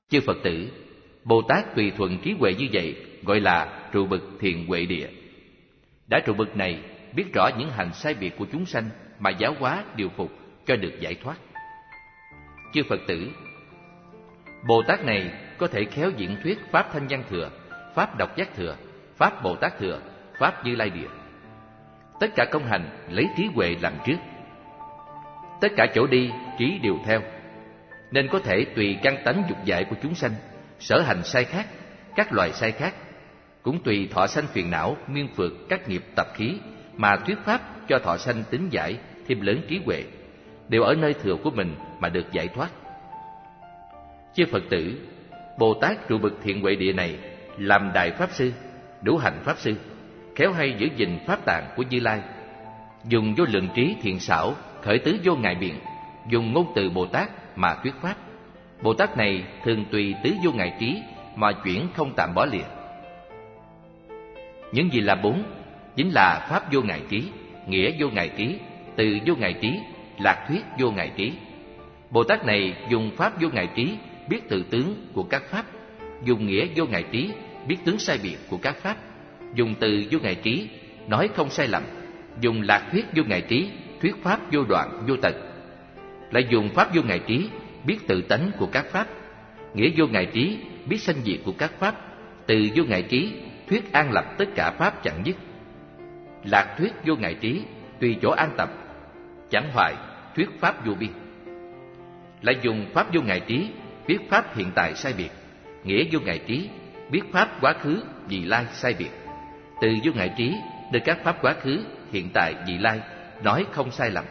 Chư Phật tử, Bồ Tát tùy thuận trí huệ như vậy gọi là trụ bậc thiện huệ địa. Đã trụ bậc này biết rõ những hành sai biệt của chúng sanh mà giáo hóa điều phục cho được giải thoát. Chư Phật tử, Bồ Tát này có thể khéo diễn thuyết Pháp Thanh Văn Thừa, Pháp Độc Giác Thừa, Pháp Bồ Tát Thừa, Pháp Như Lai Địa. Tất cả công hành lấy trí huệ làm trước. Tất cả chỗ đi, trí đều theo. Nên có thể tùy căn tánh dục dại của chúng sanh, sở hành sai khác, các loài sai khác, cũng tùy thọ sanh phiền não, miên phược các nghiệp tập khí mà thuyết pháp cho thọ sanh tính giải thêm lớn trí huệ, đều ở nơi thừa của mình mà được giải thoát. Chư Phật tử, Bồ Tát trụ bậc thiện huệ địa này làm đại pháp sư, đủ hành pháp sư, khéo hay giữ gìn pháp tạng của Như Lai, dùng vô lượng trí thiện xảo, khởi tứ vô ngại biện, dùng ngôn từ Bồ Tát mà thuyết pháp. Bồ Tát này thường tùy tứ vô ngại trí mà chuyển không tạm bỏ lìa. Những gì là bốn? Chính là pháp vô ngại trí, nghĩa vô ngại trí, từ vô ngại trí, lạc thuyết vô ngại trí. Bồ Tát này dùng pháp vô ngại trí biết tự tướng của các pháp, dùng nghĩa vô ngại trí biết tướng sai biệt của các pháp, dùng từ vô ngại trí nói không sai lầm, dùng lạc thuyết vô ngại trí thuyết pháp vô đoạn vô tận, lại dùng pháp vô ngại trí biết tự tánh của các pháp, nghĩa vô ngại trí biết sanh diệt của các pháp, từ vô ngại trí thuyết an lập tất cả pháp chẳng dứt, lạc thuyết vô ngại trí tùy chỗ an tập chẳng hoại thuyết pháp vô biên, lại dùng pháp vô ngại trí biết pháp hiện tại sai biệt, nghĩa vô ngại trí biết pháp quá khứ vị lai sai biệt, từ vô ngại trí nơi các pháp quá khứ hiện tại vị lai nói không sai lầm,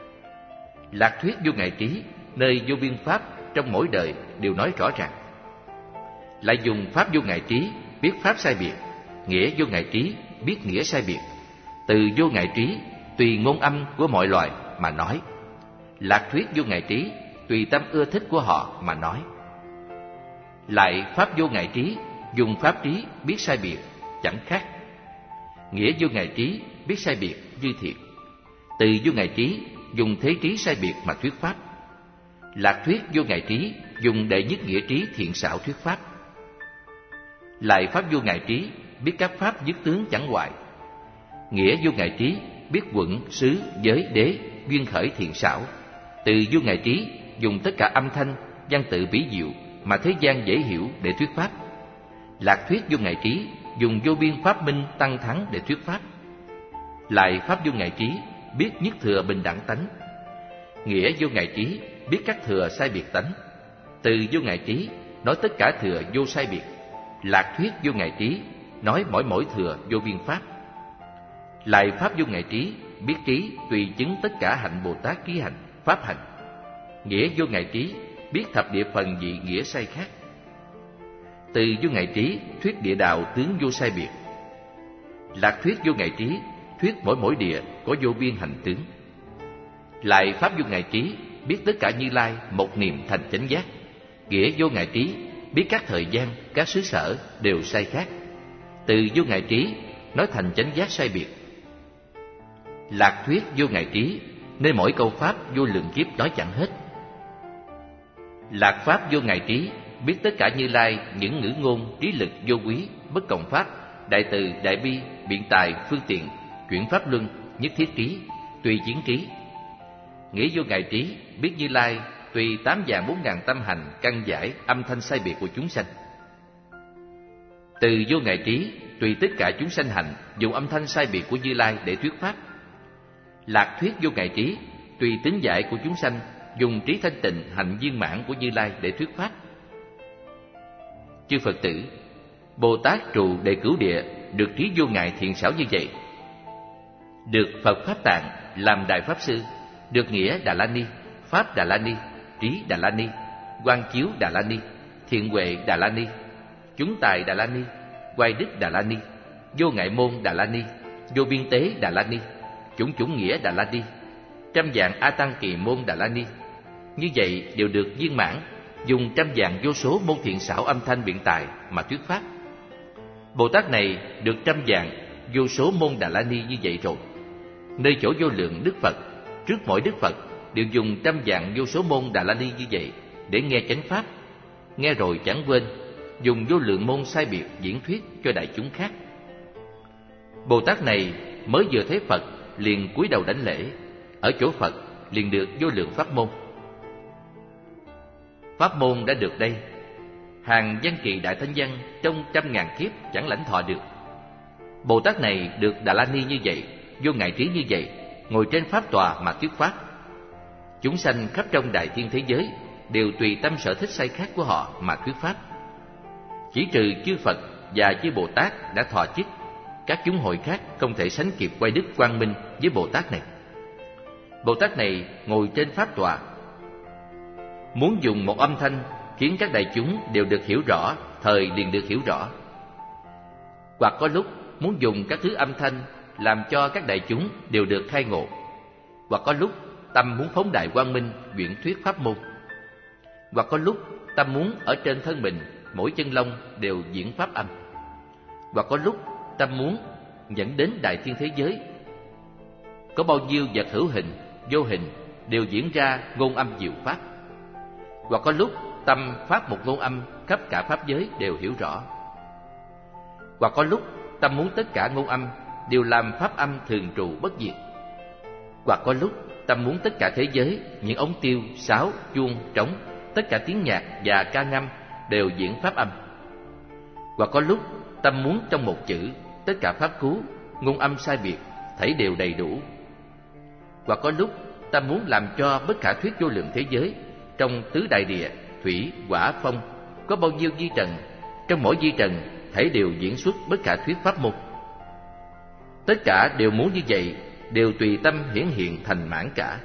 lạc thuyết vô ngại trí nơi vô biên pháp trong mỗi đời đều nói rõ ràng, lại dùng pháp vô ngại trí biết pháp sai biệt, nghĩa vô ngại trí biết nghĩa sai biệt, từ vô ngại trí tùy ngôn âm của mọi loài mà nói, lạc thuyết vô ngại trí tùy tâm ưa thích của họ mà nói, lại pháp vô ngại trí dùng pháp trí biết sai biệt chẳng khác, nghĩa vô ngại trí biết sai biệt như thiệt, từ vô ngại trí dùng thế trí sai biệt mà thuyết pháp, lạc thuyết vô ngại trí dùng đệ nhất nghĩa trí thiện xảo thuyết pháp, lại pháp vô ngại trí biết các pháp dứt tướng chẳng hoại, nghĩa vô ngại trí biết quận xứ giới đế duyên khởi thiện xảo, từ vô ngại trí dùng tất cả âm thanh văn tự bí diệu mà thế gian dễ hiểu để thuyết pháp, lạc thuyết vô ngại trí dùng vô biên pháp minh tăng thắng để thuyết pháp, lại pháp vô ngại trí biết nhất thừa bình đẳng tánh, nghĩa vô ngại trí biết các thừa sai biệt tánh, từ vô ngại trí nói tất cả thừa vô sai biệt, lạc thuyết vô ngại trí nói mỗi thừa vô biên pháp, lại pháp vô ngại trí biết trí tùy chứng tất cả hạnh Bồ Tát ký hành pháp hành, nghĩa vô ngại trí biết thập địa phần vị nghĩa sai khác, từ vô ngại trí thuyết địa đạo tướng vô sai biệt, lạc thuyết vô ngại trí thuyết mỗi địa có vô biên hành tướng, lại pháp vô ngại trí biết tất cả Như Lai một niệm thành chánh giác, nghĩa vô ngại trí biết các thời gian các xứ sở đều sai khác, từ vô ngại trí nói thành chánh giác sai biệt, lạc thuyết vô ngại trí nơi mỗi câu pháp vô lượng kiếp nói chẳng hết, lạc pháp vô ngại trí biết tất cả Như Lai những ngữ ngôn trí lực vô quý bất cộng pháp, đại từ đại bi biện tài phương tiện chuyển pháp luân nhất thiết trí tùy chiến trí, nghĩa vô ngại trí biết Như Lai tùy 8.400.000 tâm hành căn giải âm thanh sai biệt của chúng sanh, từ vô ngại trí tùy tất cả chúng sanh hành dùng âm thanh sai biệt của Như Lai để thuyết pháp, lạc thuyết vô ngại trí tùy tính giải của chúng sanh dùng trí thanh tịnh hành viên mãn của Như Lai để thuyết pháp. Chư Phật tử, Bồ Tát trụ đệ cửu địa được trí vô ngại thiện xảo như vậy, được Phật Pháp Tạng làm đại pháp sư, được nghĩa Đà La Ni, pháp Đà La Ni, trí Đà La Ni, quang chiếu Đà La Ni, thiện huệ Đà La Ni, chúng tài Đà La Ni, oai đức Đà La Ni, vô ngại môn Đà La Ni, vô biên tế Đà La Ni, chủng nghĩa Đà La Ni, trăm vạn A Tăng kỳ môn Đà La Ni, như vậy đều được viên mãn, dùng trăm vạn vô số môn thiện xảo âm thanh biện tài mà thuyết pháp. Bồ Tát này được trăm vạn vô số môn Đà La Ni như vậy rồi, nơi chỗ vô lượng Đức Phật, trước mỗi Đức Phật đều dùng trăm vạn vô số môn Đà La Ni như vậy để nghe chánh pháp, nghe rồi chẳng quên, dùng vô lượng môn sai biệt diễn thuyết cho đại chúng khác. Bồ Tát này mới vừa thấy Phật liền cúi đầu đảnh lễ, ở chỗ Phật liền được vô lượng pháp môn. Pháp môn đã được đây, hàng văn kỳ đại thánh văn trong 100.000 kiếp chẳng lãnh thọ được. Bồ Tát này được Đà La Ni như vậy, vô ngại trí như vậy, ngồi trên pháp tòa mà thuyết pháp. Chúng sanh khắp trong đại thiên thế giới đều tùy tâm sở thích sai khác của họ mà thuyết pháp. Chỉ trừ chư Phật và chư Bồ Tát đã thọ chức, các chúng hội khác không thể sánh kịp quay đức quang minh với Bồ Tát này. Bồ Tát này ngồi trên pháp tòa, muốn dùng một âm thanh khiến các đại chúng đều được hiểu rõ, thời liền được hiểu rõ. Hoặc có lúc muốn dùng các thứ âm thanh làm cho các đại chúng đều được khai ngộ. Hoặc có lúc tâm muốn phóng đại quang minh diễn thuyết pháp môn. Hoặc có lúc tâm muốn ở trên thân mình mỗi chân lông đều diễn pháp âm. Hoặc có lúc tâm muốn dẫn đến đại thiên thế giới, có bao nhiêu vật hữu hình, vô hình đều diễn ra ngôn âm diệu pháp. Hoặc có lúc tâm phát một ngôn âm khắp cả pháp giới đều hiểu rõ. Hoặc có lúc tâm muốn tất cả ngôn âm đều làm pháp âm thường trụ bất diệt. Hoặc có lúc tâm muốn tất cả thế giới, những ống tiêu, sáo, chuông, trống, tất cả tiếng nhạc và ca ngâm đều diễn pháp âm. Hoặc có lúc tâm muốn trong một chữ, tất cả pháp cú, ngôn âm sai biệt, thảy đều đầy đủ. Hoặc có lúc tâm muốn làm cho bất khả thuyết vô lượng thế giới, trong tứ đại địa, thủy, hỏa, phong, có bao nhiêu vi trần, trong mỗi vi trần thảy đều diễn xuất bất khả thuyết pháp môn. Tất cả đều muốn như vậy, đều tùy tâm hiển hiện thành mãn cả.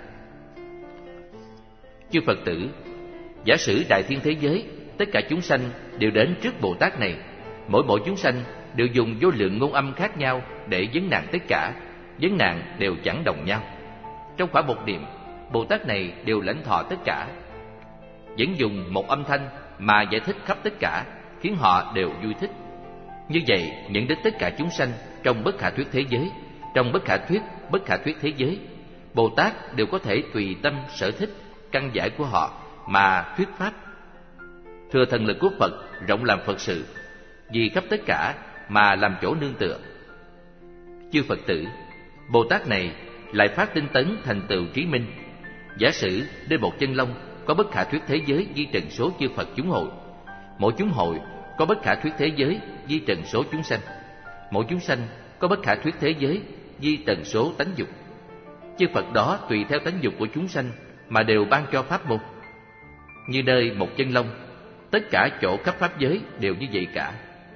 Chư Phật tử, giả sử đại thiên thế giới, tất cả chúng sanh đều đến trước Bồ Tát này, mỗi chúng sanh đều dùng vô lượng ngôn âm khác nhau để vấn nạn tất cả, vấn nạn đều chẳng đồng nhau. Trong khoảng một niệm, Bồ Tát này đều lãnh thọ tất cả, vẫn dùng một âm thanh mà giải thích khắp tất cả, khiến họ đều vui thích. Như vậy nhận đến tất cả chúng sanh trong bất khả thuyết thế giới, trong bất khả thuyết thế giới, Bồ Tát đều có thể tùy tâm sở thích căn giải của họ mà thuyết pháp. Thừa thần lực của Phật rộng làm Phật sự, vì khắp tất cả mà làm chỗ nương tựa. Chư Phật tử, Bồ Tát này lại phát tinh tấn thành tựu trí minh. Giả sử trên một chân lông có bất khả thuyết thế giới di trần số chư Phật chúng hội, mỗi chúng hội có bất khả thuyết thế giới di trần số chúng sanh, mỗi chúng sanh có bất khả thuyết thế giới di trần số tánh dục. Chư Phật đó tùy theo tánh dục của chúng sanh mà đều ban cho pháp môn. Như nơi một chân lông, tất cả chỗ khắp pháp giới đều như vậy cả.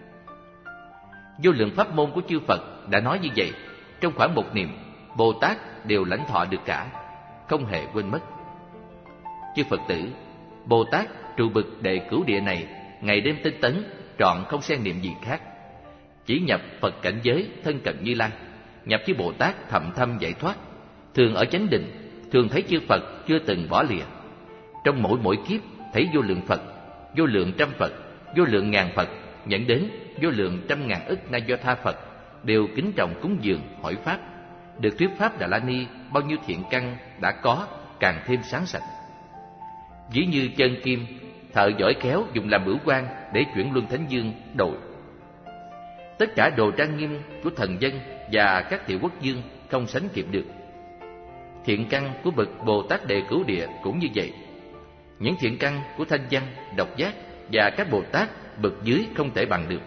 Vô lượng pháp môn của chư Phật đã nói như vậy, trong khoảng một niệm, Bồ Tát đều lãnh thọ được cả, không hề quên mất. Chư Phật tử, Bồ Tát trụ bực đệ cửu địa này, ngày đêm tinh tấn, trọn không xen niệm gì khác, chỉ nhập Phật cảnh giới thân cận Như Lai, nhập với Bồ Tát thậm thâm giải thoát, thường ở chánh định, thường thấy chư Phật chưa từng bỏ lìa. Trong mỗi kiếp thấy vô lượng Phật, vô lượng trăm Phật, vô lượng ngàn Phật, nhận đến vô lượng trăm ngàn ức Na Do Tha Phật, đều kính trọng cúng dường hỏi pháp, được thuyết pháp Đà La Ni, bao nhiêu thiện căn đã có càng thêm sáng sạch. Ví như chân kim, thợ giỏi khéo dùng làm bửu quan để chuyển luân thánh dương đội. Tất cả đồ trang nghiêm của thần dân và các tiểu quốc dương không sánh kịp được. Thiện căn của bậc Bồ Tát đệ cửu địa cũng như vậy. Những thiện căn của thanh văn, độc giác và các Bồ Tát bậc dưới không thể bằng được.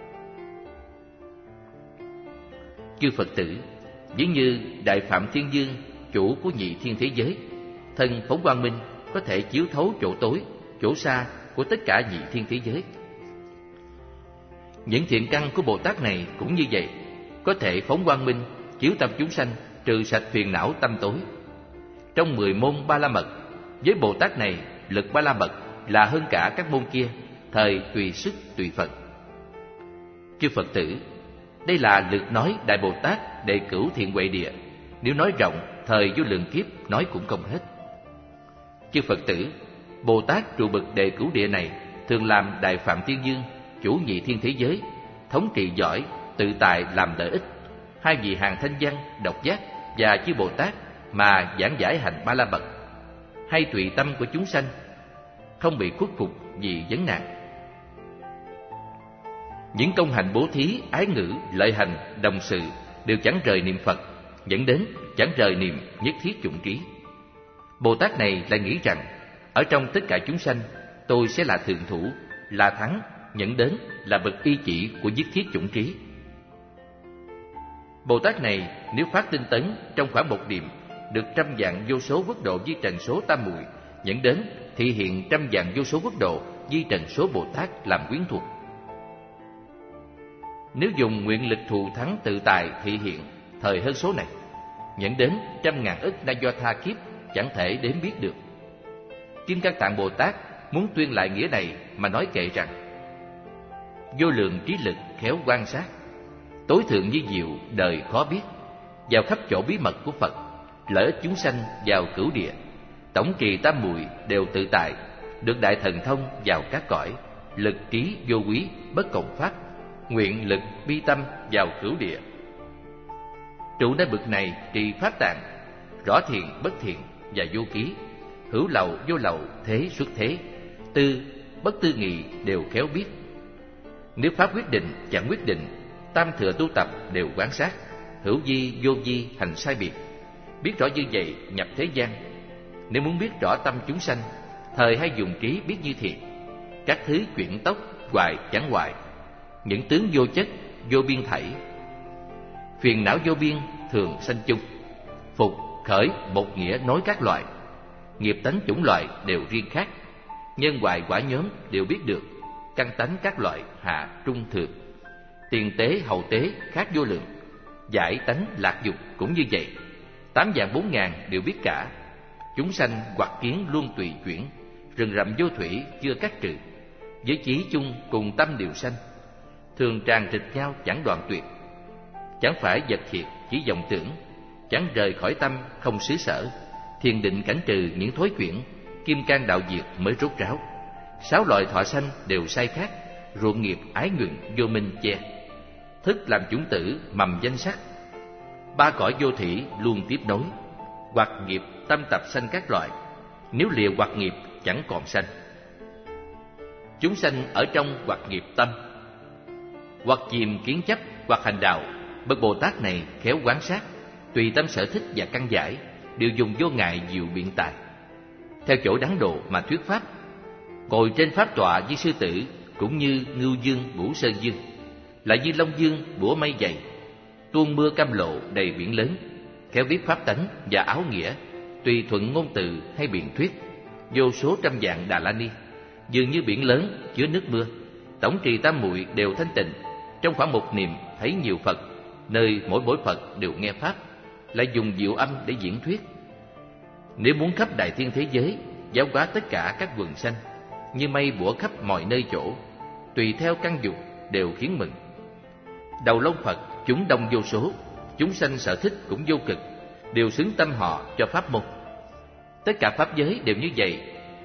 Chư Phật tử, ví như Đại Phạm Thiên Dương, chủ của nhị thiên thế giới, thân phóng quang minh có thể chiếu thấu chỗ tối, chỗ xa của tất cả nhị thiên thế giới. Những thiện căn của Bồ Tát này cũng như vậy, có thể phóng quang minh, chiếu tâm chúng sanh, trừ sạch phiền não tâm tối. Trong 10 môn Ba La Mật, với Bồ Tát này, lực Ba La Mật là hơn cả các môn kia, thời tùy sức tùy Phật. Chư Phật tử, đây là lực nói Đại Bồ Tát đệ cửu thiện huệ địa, nếu nói rộng, thời vô lượng kiếp nói cũng không hết. Chư Phật tử, Bồ Tát trụ bậc đệ cửu địa này thường làm Đại Phạm Thiên Dương, chủ nhị thiên thế giới, thống trị giỏi, tự tại làm lợi ích, hai vị hàng thanh văn, độc giác và chư Bồ Tát mà giảng giải hành Ba La Mật, hay tùy tâm của chúng sanh. không bị khuất phục vì vấn nạn. Những công hành bố thí, ái ngữ, lợi hành, đồng sự đều chẳng rời niệm Phật, dẫn đến chẳng rời niệm nhất thiết chủng trí. Bồ Tát này lại nghĩ rằng ở trong tất cả chúng sanh, tôi sẽ là thượng thủ, là thắng, dẫn đến là bậc y chỉ của nhất thiết chủng trí. Bồ Tát này nếu phát tinh tấn trong khoảng một niệm được 100.000 vô số quốc độ di trần số tam muội, dẫn đến thị hiện 100.000 vô số quốc độ di trần số Bồ Tát làm quyến thuộc. Nếu dùng nguyện lực thù thắng tự tài thị hiện thời hơn số này, dẫn đến 100.000 ức na do tha kiếp chẳng thể đếm biết được. Kim Cang Tạng Bồ Tát muốn tuyên lại nghĩa này mà nói kệ rằng: vô lượng trí lực khéo quan sát, tối thượng như diệu đời khó biết, vào khắp chỗ bí mật của Phật, lợi ích chúng sanh vào cửu địa, tổng trì tam muội đều tự tại, được đại thần thông vào các cõi, lực trí vô quý bất cộng pháp, nguyện lực bi tâm vào cửu địa. Trụ nơi bực này trì pháp tạng, rõ thiện bất thiện và vô ký, hữu lậu vô lậu thế xuất thế, tư bất tư nghị đều khéo biết. Nếu pháp quyết định chẳng quyết định, tam thừa tu tập đều quán sát, hữu vi vô vi hành sai biệt. Biết rõ như vậy nhập thế gian. Nếu muốn biết rõ tâm chúng sanh, thời hay dùng trí biết như thiện. Các thứ chuyển tốc hoài chẳng hoài, những tướng vô chất vô biên thảy. Phiền não vô biên thường sanh chung, phục khởi một nghĩa nói các loại. Nghiệp tánh chủng loại đều riêng khác, nhân hoại quả nhóm đều biết được. Căn tánh các loại hạ trung thượng, tiền tế hậu tế khác vô lượng. Giải tánh lạc dục cũng như vậy, 8 vạn 4 ngàn đều biết cả. Chúng sanh hoặc kiến luôn tùy chuyển, rừng rậm vô thủy chưa cắt trừ. Với chí chung cùng tâm đều sanh, thường tràn trịch nhau chẳng đoạn tuyệt. Chẳng phải vật thiệt chỉ vọng tưởng, chẳng rời khỏi tâm không xứ sở. Thiền định cảnh trừ những thối chuyển, kim cang đạo diệt mới rốt ráo. 6 loại thọ sanh đều sai khác, ruộng nghiệp ái nguyện vô minh che. Thức làm chủng tử mầm danh sắc, 3 cõi vô thủy luôn tiếp nối. Hoặc nghiệp tâm tập sanh các loại, nếu lìa hoặc nghiệp chẳng còn sanh. Chúng sanh ở trong hoặc nghiệp tâm, hoặc chìm kiến chấp hoặc hành đạo. Bậc Bồ Tát này khéo quán sát, tùy tâm sở thích và căn giải, đều dùng vô ngại diệu biện tài, theo chỗ đắng độ mà thuyết pháp. Ngồi trên pháp tọa với sư tử, cũng như ngưu dương bủa sơn dương, lại như long dương bủa mây dày. Tuôn mưa cam lộ đầy biển lớn, khéo biết pháp tánh và áo nghĩa, tùy thuận ngôn từ hay biện thuyết. Vô số trăm vạn Đà La Ni, dường như biển lớn chứa nước mưa. Tổng trì tam muội đều thanh tịnh, trong khoảng một niệm thấy nhiều Phật, nơi mỗi Phật đều nghe pháp, lại dùng diệu âm để diễn thuyết. Nếu muốn khắp đại thiên thế giới, giáo hóa tất cả các quần sanh, như mây bủa khắp mọi nơi chỗ, tùy theo căn dục đều khiến mừng. Đầu lông Phật chúng đông vô số, chúng sanh sở thích cũng vô cực, đều xứng tâm họ cho pháp môn. Tất cả pháp giới đều như vậy.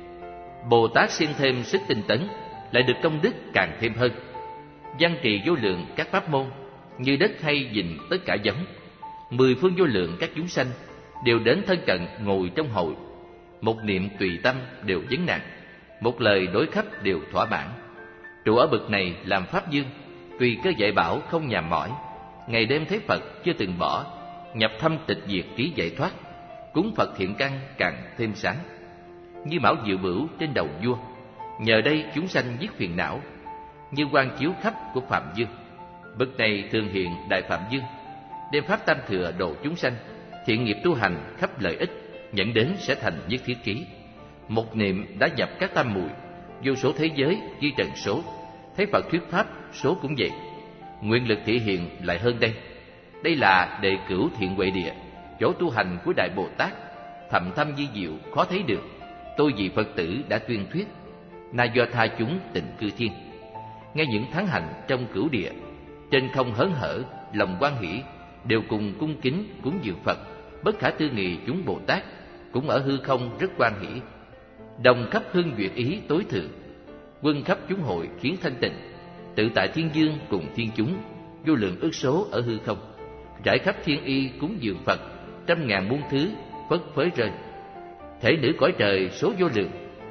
Bồ Tát siêng thêm sức tinh tấn, lại được công đức càng thêm hơn. Văn trì vô lượng các pháp môn, như đất hay dình tất cả giống. 10 phương vô lượng các chúng sanh đều đến thân cận ngồi trong hội. Một niệm tùy tâm đều vấn nặng, một lời đối khắp đều thỏa mãn. Trụ ở bậc này làm pháp dương, tùy cơ dạy bảo không nhàm mỏi. Ngày đêm thấy Phật chưa từng bỏ, nhập thâm tịch diệt trí giải thoát. Cúng Phật thiện căn càng thêm sáng, như mão diệu bửu trên đầu vua. Nhờ đây chúng sanh giết phiền não, như quang chiếu khắp của Phạm Dương. Bậc này thường hiện Đại Phạm Dương, đem pháp tam thừa độ chúng sanh. Thiện nghiệp tu hành khắp lợi ích, nhận đến sẽ thành nhất thiết trí. Một niệm đã nhập các tam muội, vô số thế giới ghi trần số. Thấy Phật thuyết pháp, số cũng vậy. Nguyện lực thể hiện lại hơn đây. Đây là đệ cửu thiện huệ địa, chỗ tu hành của Đại Bồ Tát, thầm thâm di diệu khó thấy được. Tôi vì Phật tử đã tuyên thuyết, na do tha chúng tịnh cư thiên. Nghe những thắng hành trong cửu địa, trên không hớn hở, lòng hoan hỷ, đều cùng cung kính cúng dường Phật. Bất khả tư nghị chúng Bồ Tát cũng ở hư không rất hoan hỷ. Đồng khắp hương duyệt ý tối thượng, quân khắp chúng hội khiến thanh tịnh. Tự tại thiên dương cùng thiên chúng, vô lượng ức số ở hư không. Rải khắp thiên y cúng dường Phật, 100.000 muôn thứ phất phới rơi. Thể nữ cõi trời số vô lượng,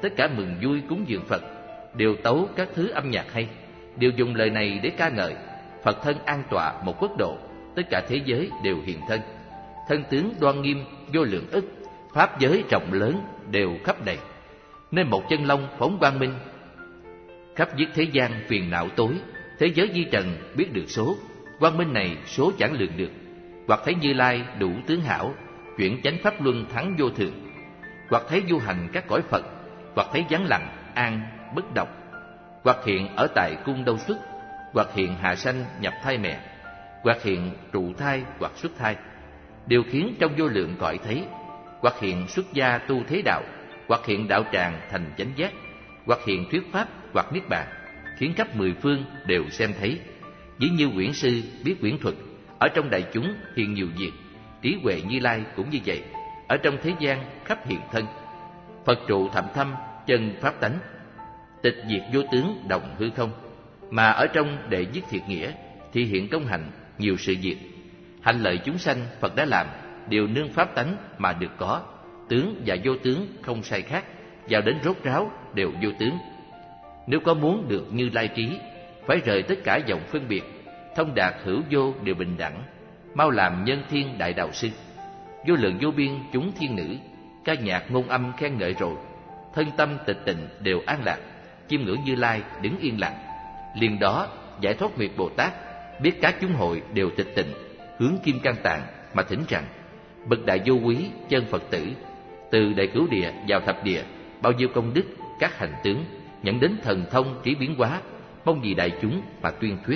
tất cả mừng vui cúng dường Phật, đều tấu các thứ âm nhạc hay, đều dùng lời này để ca ngợi Phật thân an tọa một quốc độ, tất cả thế giới đều hiện thân. Thân tướng đoan nghiêm vô lượng ức, pháp giới rộng lớn đều khắp đầy. Nên một chân long phóng quang minh, khắp dứt thế gian phiền não tối. Thế giới di trần biết được số, quang minh này số chẳng lường được. Hoặc thấy Như Lai đủ tướng hảo, chuyển chánh pháp luân thắng vô thường. Hoặc thấy du hành các cõi Phật, hoặc thấy vắng lặng an bất độc. Hoặc hiện ở tại cung đâu xuất, hoặc hiện hạ sanh nhập thai mẹ, hoặc hiện trụ thai hoặc xuất thai, điều khiến trong vô lượng cõi thấy. Hoặc hiện xuất gia tu thế đạo, hoặc hiện đạo tràng thành chánh giác, hoặc hiện thuyết pháp hoặc niết bàn, khiến khắp mười phương đều xem thấy. Ví như quyển sư biết quyển thuật, ở trong đại chúng hiện nhiều việc. Trí huệ Như Lai cũng như vậy, ở trong thế gian khắp hiện thân. Phật trụ thậm thâm chân pháp tánh, tịch diệt vô tướng đồng hư không. Mà ở trong đệ nhất thiệt nghĩa thì hiện công hành nhiều sự việc. Hành lợi chúng sanh Phật đã làm, đều nương pháp tánh mà được có. Tướng và vô tướng không sai khác, vào đến rốt ráo đều vô tướng. Nếu có muốn được Như Lai trí, phải rời tất cả vọng phân biệt, thông đạt hữu vô đều bình đẳng, mau làm nhân thiên đại đạo sư. Vô lượng vô biên chúng thiên nữ, ca nhạc ngôn âm khen ngợi rồi, thân tâm tịch tịnh đều an lạc, chiêm ngưỡng Như Lai đứng yên lặng. Liền đó Giải Thoát Huyệt Bồ Tát biết các chúng hội đều tịch tịnh, hướng Kim Cang Tạng mà thỉnh rằng: bậc đại vô quý chân Phật tử, từ đại cửu địa vào thập địa, bao nhiêu công đức các hành tướng, nhận đến thần thông trí biến hóa, mong gì đại chúng mà tuyên thuyết.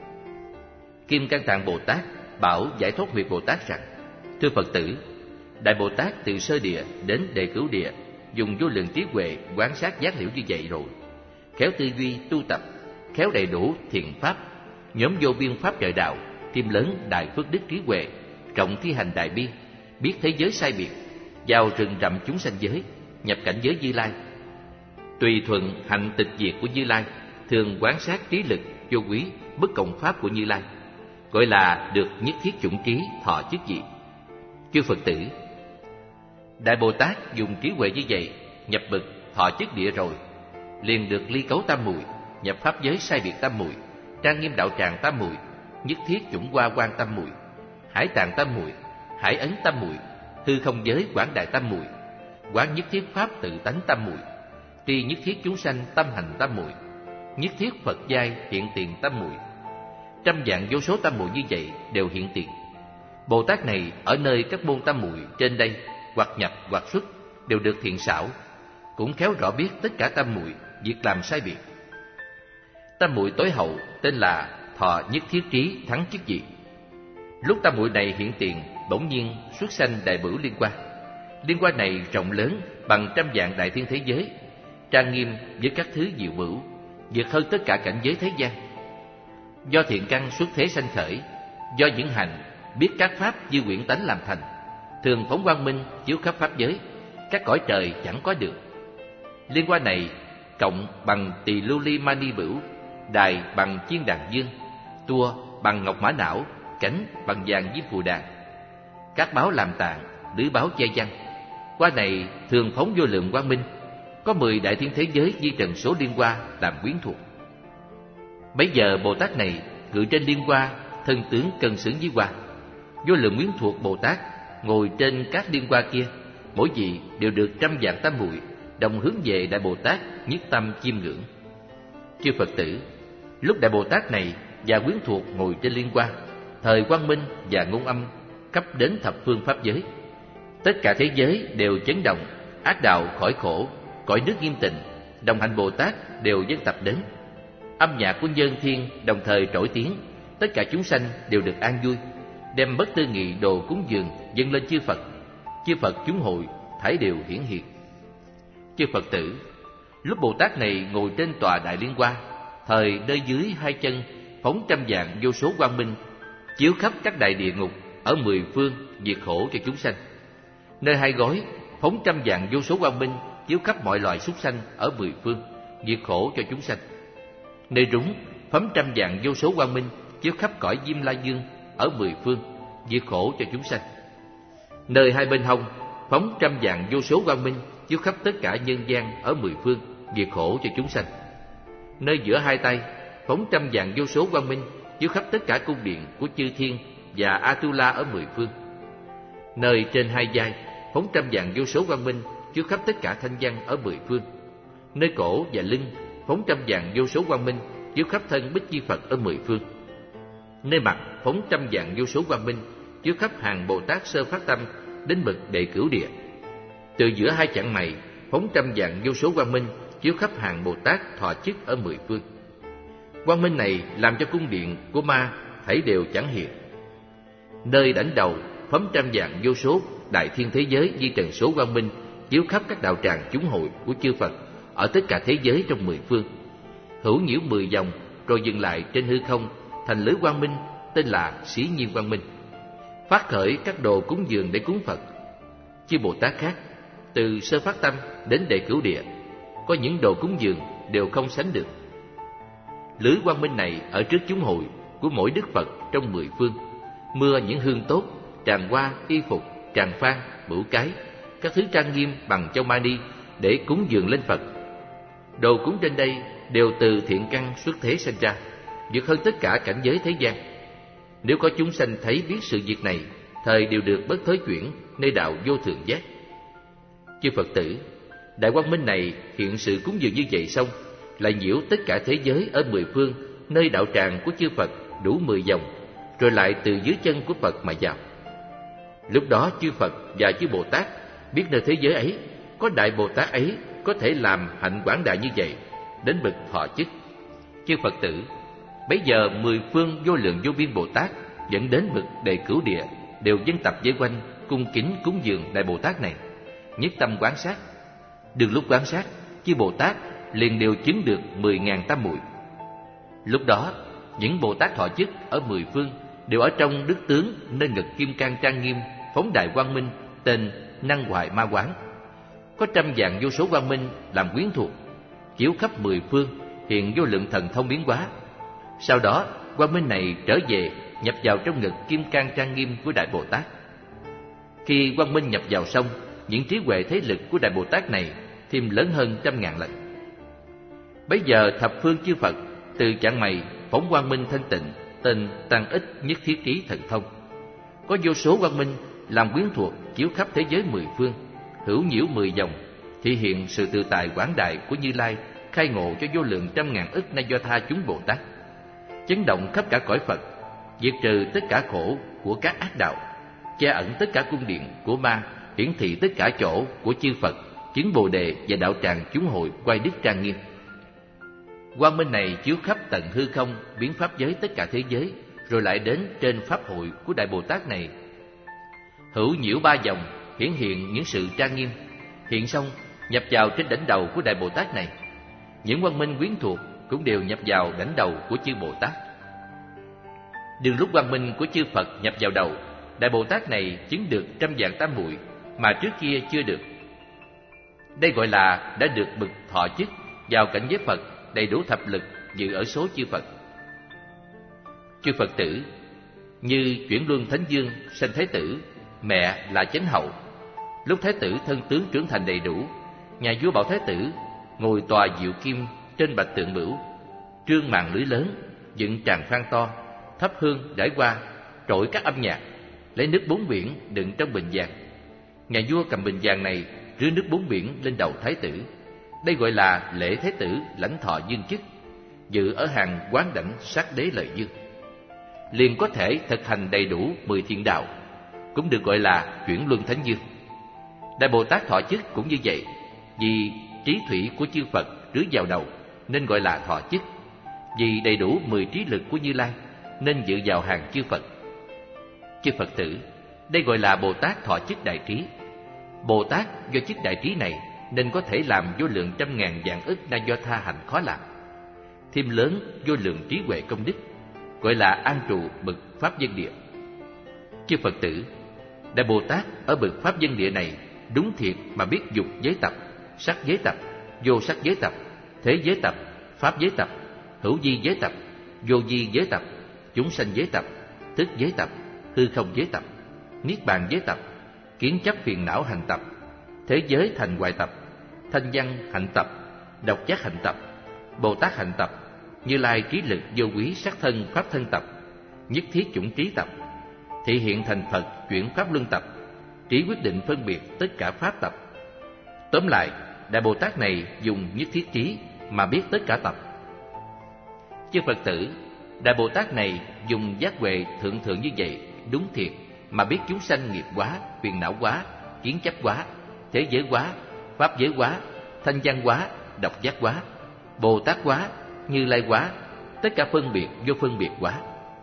Kim Cang Tạng Bồ Tát bảo Giải Thoát Huyệt Bồ Tát rằng: thưa Phật tử, Đại Bồ Tát từ sơ địa đến đệ cửu địa dùng vô lượng trí huệ quán sát giác liễu như vậy rồi, khéo tư duy tu tập, khéo đầy đủ thiện pháp, nhóm vô biên pháp trợ đạo, thêm lớn đại phước đức trí huệ, trọng thi hành đại bi, biết thế giới sai biệt, vào rừng rậm chúng sanh giới, nhập cảnh giới Như Lai, tùy thuận hạnh tịch diệt của Như Lai, thường quán sát trí lực vô quý bất cộng pháp của Như Lai, gọi là được nhất thiết chủng trí thọ chức vị. Chư Phật tử, Đại Bồ Tát dùng trí huệ như vậy nhập bậc thọ chức địa rồi, liền được ly cấu tam muội, nhập pháp giới sai biệt tam muội, trang nghiêm đạo tràng tam muội, nhất thiết chủng hoa quan tam muội, hải tạng tam muội, hải ấn tam muội, hư không giới quảng đại tam muội, quán nhất thiết pháp tự tánh tam muội, tri nhất thiết chúng sanh tâm hành tam muội, nhất thiết Phật giai hiện tiền tam muội. Trăm vạn vô số tam muội như vậy đều hiện tiền. Bồ Tát này ở nơi các môn tam muội trên đây, hoặc nhập hoặc xuất, đều được thiện xảo, cũng khéo rõ biết tất cả tam muội việc làm sai biệt. Tam muội tối hậu tên là thọ nhất thiết trí thắng chức vị. Lúc tam muội này hiện tiền, bỗng nhiên xuất sanh đại bửu liên hoa. Liên hoa này rộng lớn bằng trăm vạn đại thiên thế giới, trang nghiêm với các thứ diệu bửu, vượt hơn tất cả cảnh giới thế gian. Do thiện căn xuất thế sanh khởi, do những hành biết các pháp như quyển tánh làm thành, thường phóng quang minh chiếu khắp pháp giới, các cõi trời chẳng có được. Liên hoa này cộng bằng tỳ lưu ly mani bửu, đài bằng chiên đàn dương, tua bằng ngọc mã não, cánh bằng vàng diêm phù đàn, các báo làm tạng, lưới báo che văn. Hoa này thường phóng vô lượng quang minh, có 10 đại thiên thế giới di trần số liên hoa làm quyến thuộc. Bấy giờ Bồ Tát này ngự trên liên hoa, thân tướng cân xứng với hoa. Vô lượng quyến thuộc Bồ Tát ngồi trên các liên hoa kia, mỗi vị đều được trăm vạn tam muội đồng hướng về Đại Bồ Tát nhất tâm chiêm ngưỡng. Chư Phật tử, lúc Đại Bồ Tát này và quyến thuộc ngồi trên liên hoa, thời quang minh và ngôn âm khắp đến thập phương pháp giới, tất cả thế giới đều chấn động, ác đạo khỏi khổ, cõi nước nghiêm tịnh, đồng hành Bồ Tát đều dân tập đến. Âm nhạc của nhân thiên đồng thời trỗi tiếng, tất cả chúng sanh đều được an vui, đem bất tư nghị đồ cúng dường dâng lên chư Phật. Chư Phật chúng hội thảy đều hiển hiện. Chư Phật tử, lúc Bồ Tát này ngồi trên tòa đại liên hoa, thời nơi dưới hai chân phóng trăm vạn vô số quang minh, chiếu khắp các đại địa ngục ở 10 phương, diệt khổ cho chúng sanh. Nơi hai gối phóng trăm vạn vô số quang minh, chiếu khắp mọi loài súc sanh ở 10 phương, diệt khổ cho chúng sanh. Nơi rúng phóng trăm vạn vô số quang minh, chiếu khắp cõi Diêm La Dương ở 10 phương, diệt khổ cho chúng sanh. Nơi hai bên hông phóng trăm vạn vô số quang minh, chiếu khắp tất cả nhân gian ở mười phương, diệt khổ cho chúng sanh. Nơi giữa hai tay phóng trăm vạn vô số quang minh, chiếu khắp tất cả cung điện của chư thiên và Atula ở mười phương. Nơi trên hai vai phóng trăm vạn vô số quang minh, chiếu khắp tất cả thanh văn ở mười phương. Nơi cổ và lưng phóng trăm vạn vô số quang minh, chiếu khắp thân Bích Chi Phật ở mười phương. Nơi mặt phóng trăm vạn vô số quang minh, chiếu khắp hàng Bồ Tát sơ phát tâm đến bậc đệ cửu địa. Từ giữa hai chặng mày phóng trăm vạn vô số quang minh, chiếu khắp hàng Bồ Tát thọ chức ở mười phương. Quang minh này làm cho cung điện của ma thảy đều chẳng hiện. Nơi đảnh đầu phóng trăm vạn vô số đại thiên thế giới di trần số quang minh, chiếu khắp các đạo tràng chúng hội của chư Phật ở tất cả thế giới trong mười phương. Hữu nhiễu 10 vòng rồi dừng lại trên hư không, thành lưới quang minh tên là Xí Nhiên Quang Minh. Phát khởi các đồ cúng dường để cúng Phật. Chư Bồ Tát khác, từ sơ phát tâm đến đệ cửu địa, có những đồ cúng dường đều không sánh được. Lưới quang minh này ở trước chúng hội của mỗi Đức Phật trong mười phương, mưa những hương tốt, tràng hoa, y phục, tràng phan, bửu cái, các thứ trang nghiêm bằng châu mani để cúng dường lên Phật. Đồ cúng trên đây đều từ thiện căn xuất thế sinh ra, vượt hơn tất cả cảnh giới thế gian. Nếu có chúng sanh thấy biết sự việc này, thời đều được bất thối chuyển nơi đạo vô thượng giác. Chư Phật tử, đại quang minh này hiện sự cúng dường như vậy xong, lại nhiễu tất cả thế giới ở mười phương, nơi đạo tràng của chư Phật đủ 10 vòng, rồi lại từ dưới chân của Phật mà vào. Lúc đó chư Phật và chư Bồ Tát biết nơi thế giới ấy có đại Bồ Tát ấy có thể làm hạnh quảng đại như vậy, đến bậc thọ chức. Chư Phật tử, bấy giờ mười phương vô lượng vô biên Bồ Tát dẫn đến bậc đệ cửu địa đều dân tập vây quanh, cung kính cúng dường đại Bồ Tát này, nhất tâm quán sát. Đường lúc quán sát, chư Bồ Tát liền đều chứng được 10.000 tam muội. Lúc đó, những Bồ Tát thọ chức ở mười phương đều ở trong đức tướng nơi ngực kim cang trang nghiêm, phóng đại quang minh tên Năng Hoại Ma Quán. Có trăm vạn vô số quang minh làm quyến thuộc, chiếu khắp mười phương, hiện vô lượng thần thông biến hóa. Sau đó, quang minh này trở về nhập vào trong ngực kim cang trang nghiêm của đại Bồ Tát. Khi quang minh nhập vào xong, những trí huệ thế lực của đại Bồ Tát này thêm lớn hơn 100.000 lần. Bấy giờ thập phương chư Phật từ chạng mày phóng quang minh thanh tịnh tên Tăng Ích Nhất Thiết Trí Thần Thông. Có vô số quang minh làm quyến thuộc chiếu khắp thế giới mười phương, hữu nhiễu 10 vòng, thị hiện sự tự tại quảng đại của Như Lai, khai ngộ cho vô lượng 100.000 ức na do tha chúng Bồ Tát, chấn động khắp cả cõi Phật, diệt trừ tất cả khổ của các ác đạo, che ẩn tất cả cung điện của ma, hiển thị tất cả chỗ của chư Phật, chứng Bồ Đề và đạo tràng chúng hội quay đức trang nghiêm. Quang minh này chiếu khắp tận hư không, biến pháp giới tất cả thế giới, rồi lại đến trên pháp hội của đại Bồ Tát này. Hữu nhiễu 3 vòng, hiển hiện những sự trang nghiêm. Hiện xong, nhập vào trên đảnh đầu của đại Bồ Tát này. Những quang minh quyến thuộc cũng đều nhập vào đảnh đầu của chư Bồ Tát. Đường lúc quang minh của chư Phật nhập vào đầu, đại Bồ Tát này chứng được 100.000 tam muội mà trước kia chưa được. Đây gọi là đã được bậc thọ chức vào cảnh giới Phật, đầy đủ thập lực dự ở số chư Phật. Chư Phật tử, như chuyển luân Thánh Dương sanh Thái tử, mẹ là Chánh Hậu. Lúc Thái tử thân tướng trưởng thành đầy đủ, nhà vua bảo Thái tử ngồi tòa diệu kim trên bạch tượng bửu, trương màn lưới lớn, dựng tràng phan to, thắp hương rải hoa, trội các âm nhạc, lấy nước 4 biển đựng trong bình vàng. Nhà vua cầm bình vàng này rưới nước 4 biển lên đầu Thái tử. Đây gọi là lễ Thái tử lãnh thọ dương chức, dự ở hàng quán đảnh sát đế lợi dương. Liền có thể thực hành đầy đủ 10 thiện đạo, cũng được gọi là chuyển luân Thánh Dương. Đại Bồ Tát thọ chức cũng như vậy, vì trí thủy của chư Phật rưới vào đầu nên gọi là thọ chức, vì đầy đủ 10 trí lực của Như Lai nên dự vào hàng chư Phật. Chư Phật tử, đây gọi là Bồ Tát thọ chức đại trí. Bồ Tát do chức đại trí này nên có thể làm vô lượng 100.000 vạn ức na do tha hành khó làm, thêm lớn vô lượng trí huệ công đức, gọi là an trụ bậc pháp dân địa. Chư Phật tử, đại Bồ Tát ở bậc pháp dân địa này đúng thiệt mà biết dục giới tập, sắc giới tập, vô sắc giới tập, thế giới tập, pháp giới tập, hữu vi giới tập, vô vi giới tập, chúng sanh giới tập, thức giới tập, hư không giới tập, niết bàn giới tập, kiến chấp phiền não hành tập, thế giới thành hoại tập, thanh văn hạnh tập, độc giác hạnh tập, Bồ Tát hạnh tập, Như Lai trí lực vô quý sắc thân pháp thân tập, nhất thiết chủng trí tập, thị hiện thành Phật chuyển pháp luân tập, trí quyết định phân biệt tất cả pháp tập. Tóm lại, Đại Bồ Tát này dùng nhất thiết trí mà biết tất cả tập. Chư Phật tử, Đại Bồ Tát này dùng giác huệ thượng thượng như vậy đúng thiệt mà biết chúng sanh nghiệp quá, phiền não quá, kiến chấp quá, thế giới quá, pháp giới quá, thanh văn quá, độc giác quá, Bồ Tát quá, Như Lai quá, tất cả phân biệt vô phân biệt quá.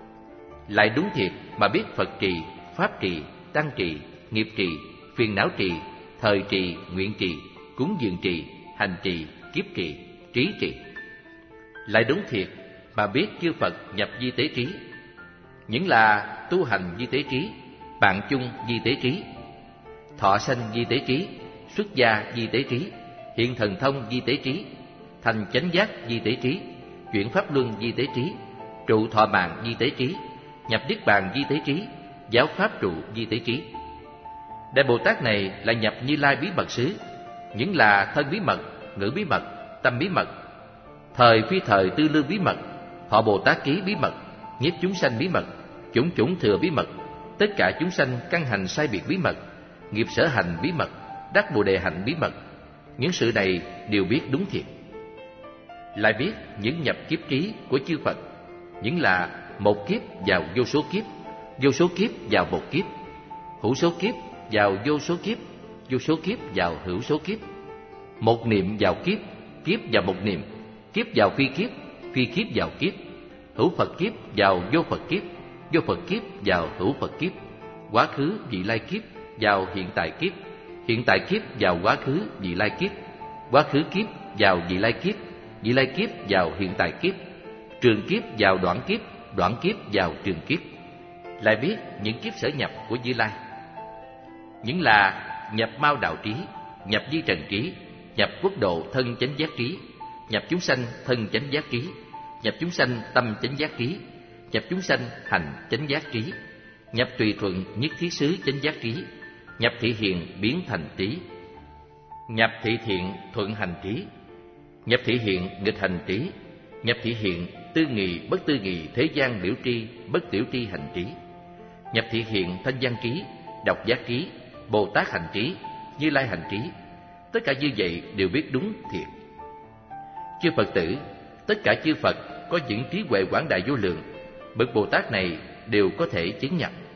Lại đúng thiệt mà biết Phật trì, pháp trì, tăng trì, nghiệp trì, phiền não trì, thời trì, nguyện trì, cúng dường trì, hành trì, kiếp trì, trí trì. Lại đúng thiệt mà biết chư Phật nhập di tế trí, những là tu hành di tế trí, bạn chung di tế trí, thọ sanh di tế trí, xuất gia di tế trí, hiện thần thông di tế trí, thành chánh giác di tế trí, chuyển pháp luân di tế trí, trụ thọ mạng di tế trí, nhập niết bàn di tế trí, giáo pháp trụ di tế trí. Đại Bồ Tát này là nhập Như Lai bí mật xứ, những là thân bí mật, ngữ bí mật, tâm bí mật, thời phi thời tư lương bí mật, họ Bồ Tát ký bí mật, nhiếp chúng sanh bí mật, chủng chủng thừa bí mật, tất cả chúng sanh căn hành sai biệt bí mật, nghiệp sở hành bí mật, đắc Bồ Đề hạnh bí mật. Những sự này đều biết đúng thiệt. Lại biết những nhập kiếp trí của chư Phật, những là một kiếp vào vô số kiếp, vô số kiếp vào một kiếp, hữu số kiếp vào vô số kiếp, vô số kiếp vào hữu số kiếp, một niệm vào kiếp, kiếp vào một niệm, kiếp vào phi kiếp, phi kiếp vào kiếp, hữu Phật kiếp vào vô Phật kiếp, vô Phật kiếp vào hữu Phật kiếp, quá khứ vị lai kiếp vào hiện tại kiếp, hiện tại kiếp vào quá khứ vị lai kiếp, quá khứ kiếp vào vị lai kiếp, vị lai kiếp vào hiện tại kiếp, trường kiếp vào đoạn kiếp, đoạn kiếp vào trường kiếp. Lại biết những kiếp sở nhập của Như Lai, những là nhập mao đạo trí, nhập di trần trí, nhập quốc độ thân chánh giác trí, nhập chúng sanh thân chánh giác trí, nhập chúng sanh tâm chánh giác trí, nhập chúng sanh hành chánh giác trí, nhập tùy thuận nhất thiết xứ chánh giác trí, nhập thị hiện biến thành trí, nhập thị thiện thuận hành trí, nhập thị hiện nghịch hành trí, nhập thị hiện tư nghị bất tư nghị thế gian liễu tri bất liễu tri hành trí, nhập thị hiện thanh văn trí, độc giác trí, Bồ Tát hành trí, Như Lai hành trí. Tất cả như vậy đều biết đúng thiệt. Chư Phật tử, tất cả chư Phật có những trí huệ quảng đại vô lượng, bậc Bồ Tát này đều có thể chứng nhập.